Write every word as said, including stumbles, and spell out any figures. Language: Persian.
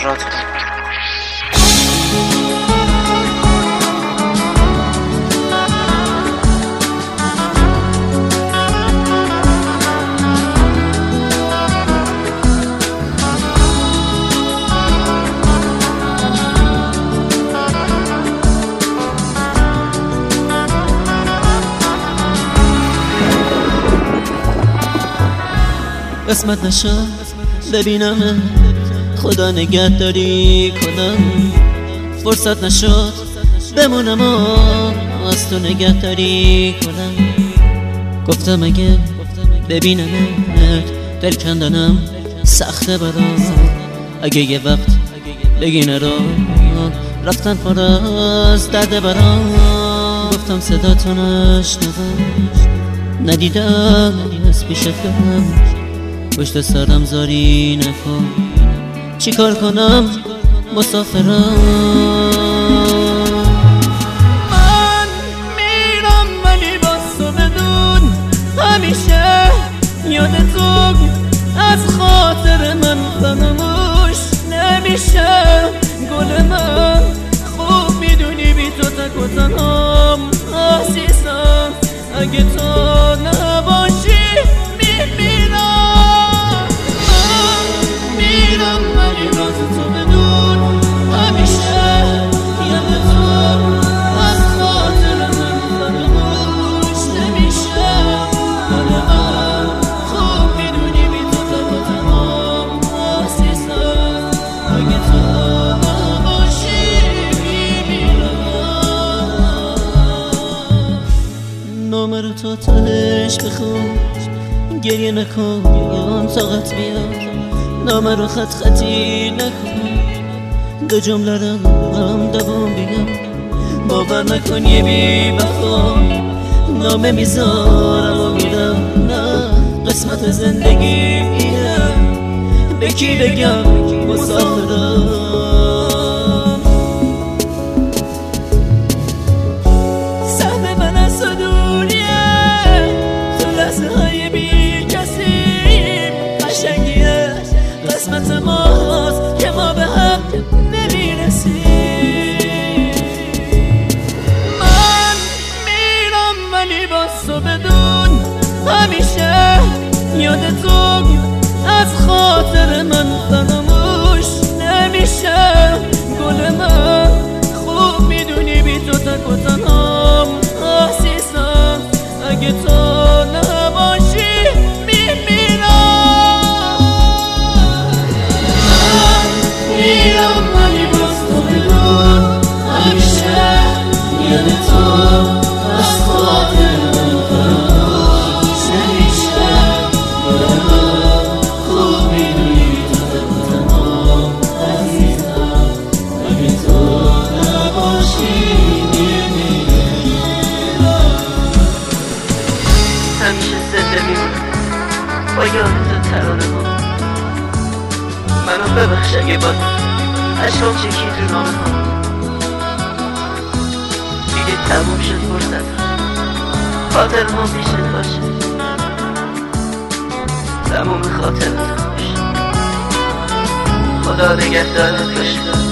ذرات قسمت نشد ببینم خدا نگهداری کنم، فرصت نشد بمونم و از تو نگهداری کنم. گفتم اگه ببینمت دل کندنم سخته برام، اگه یه وقت بگی نرو رفتن پر از درد برام. گفتم صدا تو نشنوم ندیدم از پیشت برم، پشت سرم زاری نکن چی کار کنم مسافرم. من میرم ولی باز تو بدون همیشه یاد تو از خاطر من فراموش نمیشه. گل من خوب میدونی بی تو تک و تنهام عزیزم، اگه تو نباشی میمیرم. نامه رو تا تهش بخون، گریه نکن طاقت بیاد، نامه رو خط خطی نکن، دو جمله رو هم دوام بگم. باور نکن یه بی وفا نامه میذارم و میرم، نه قسمت زندگی اینه، به کی بگم مسافرم. قسمت ماست که ما به هم نمیرسیم. من میرم ولی باز تو بدون همیشه یاد تو از خاطر من فراموش نمیشه. گل من خوب میدونی بی تو تک و تنهام عزیزم، اگه تو همیشه زنده میمونم با یادت ترانه ها. منو ببخش اگه با عشقام چکی تو نامه ها. دیگه تموم شد فرصت خاطر ما پیشت باشه، تموم خاطرت باشه. خدا نگهدارت باشه.